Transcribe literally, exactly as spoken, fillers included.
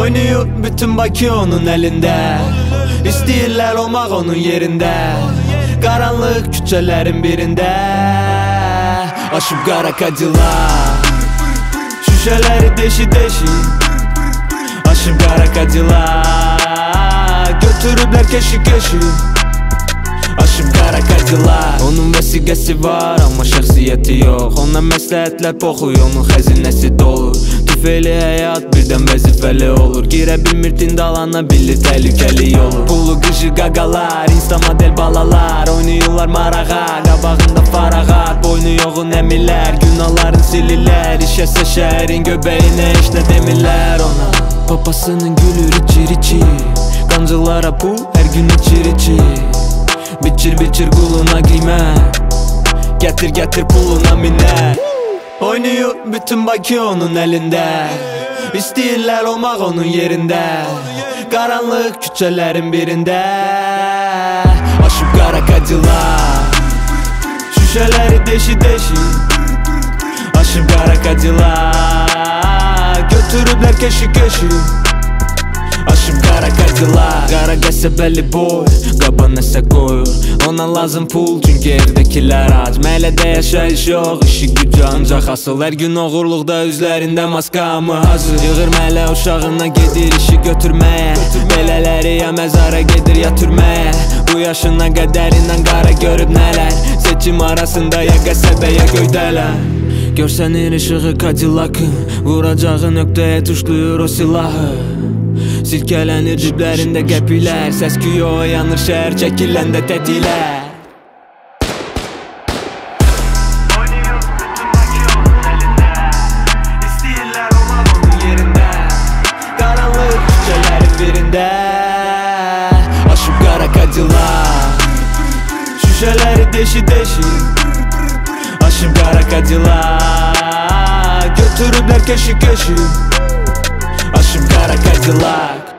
Oynuyor bütün Bakı onun elinde. İstəyirlər olmaq onun yerində. Qaranlıq küçələrin birində aşıb qara Cadillac. Şüşələri deşi-deşi aşıb qara Cadillac. Götürüblər keşi-keşi aşıb qara Cadillac. Onun vəsiqəsi var, amma şəxsiyyəti yox. Ondan məsləhətlər poxuyor, onun xəzinəsi dolu. Tüfeyli həyat birdən vəzifəli olur. Girə bilmir tindalana bilir təhlükəli yolu. Pulu qışı qaqalar, insta model balalar. Oynayırlar marağa, qabağında farağa. Boynu yoğun əmirlər, günahların silirlər. İşəsə şəhərin göbəyinə heç nə demirlər ona. Papasının gülür içir-içir, qancılara pul hər gün içir-içir. Biçir-biçir quluna qiymət, gətir-gətir puluna minət. Oynuyor bütün Bakı onun elində. İstəyirlər olmaq onun yerində. Qaranlıq küçələrin birində aşıb qara Cadillac. Şüşələri deşi-deşi aşıb qara Cadillac. Götürüblər keşi-keşi aşıb qara Cadillac. Qara qəsəbəli boy, qaba nəsə qoyur. Ona lazım pul, çünki evdəkilər ac. Məhəllədə yaşayış yox, işi gücü ancaq asıl. Hər gün oğurluqda üzlərində maskamı hazır. Yığır məhəllə uşağına gedir işi götürməyə. Belələri ya məzara gedir ya türməyə. Bu yaşına qədərindən qara görüb nələr. Seçim arasında ya qəsəbə ya göydələr. Görsənir işığı Cadillac'ın, vuracağı nöqtəyə tuşluyur o silahı. Silkələnir ciblərində qəpilər, səs-küyə oyanır şəhər çəkiləndə tətiklər. Oynayır bütün Bakı onun elində. İstəyirlər olmaq onun yerində. Qaranlıq küçələrin birində aşıb qara Cadillac. Şüşələri deşi-deşi aşıb qara Cadillac. Götürüblər keşi-keşi aşıb qara Cadillac.